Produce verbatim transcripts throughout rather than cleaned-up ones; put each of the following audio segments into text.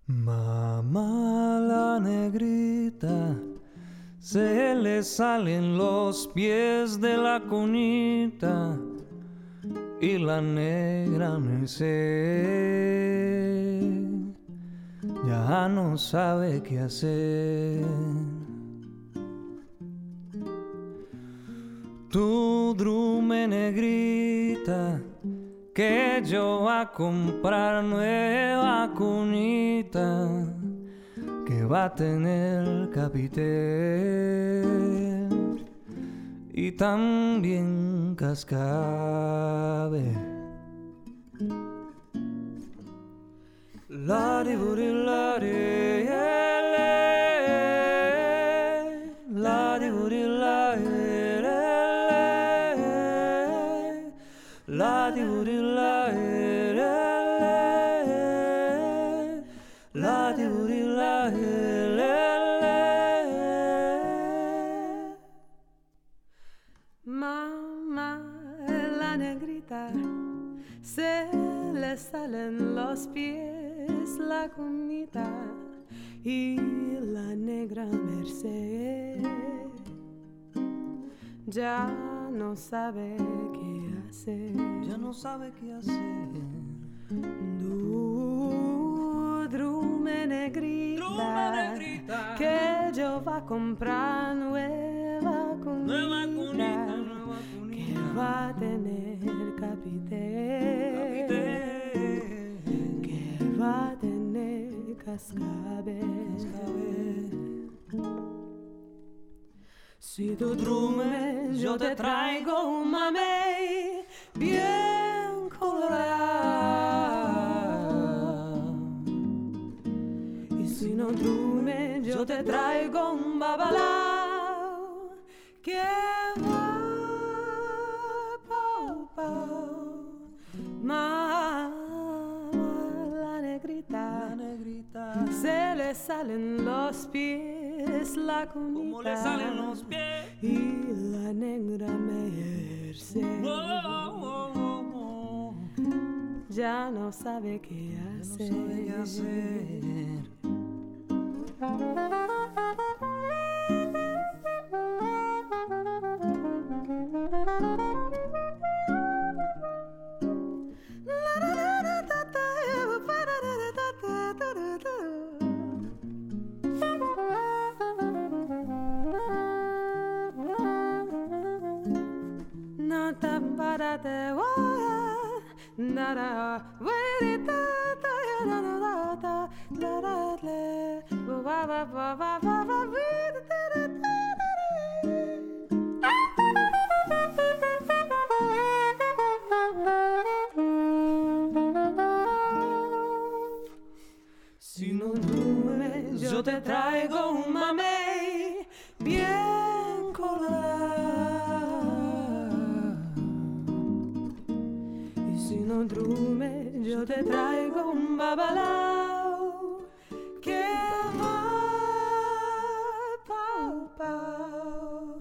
Mamá la negrita, se le salen los pies de la cunita y la negra Merced ya no sabe qué hacer. Tu drume negrita, que yo voy a comprar nueva cunita que va a tener capitel y también cascabe. Lari buri lari lari buri lari lari buri lari lari buri lari. Mamá la negrita, se le salen los pies la cunita y la negra Merced ya no sabe qué hacer. Ya no sabe qué hacer. Du, drume negrita, Drume negrita, que yo va a comprar nueva cunita, nueva cunita, nueva cunita, que va a tener capitel, capitel, que va a tener cascabel. Si tu drume yo te traigo un mamey bien colorado, y si no drume yo te traigo un babalao que va pau pau. Mamá la negrita, la negrita, se le salen los pies la cunita, como le salen los pies, y la negra Merced oh, oh, oh, oh. ya no sabe qué hacer. Ya no sabe qué hacer. Si no duermes, yo te traigo un mamey bien colorado, y si no duermes, yo te traigo un babalao que va pau pau.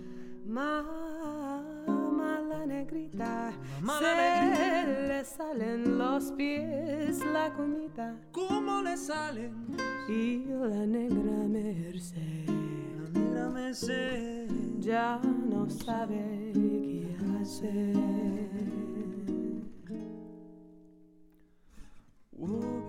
Mamá la negrita, Mamá se la negrita, le salen los pies la cunita, ¿cómo le salen? y la negra Merced La negra Merced ya no sabe qué hacer. uh.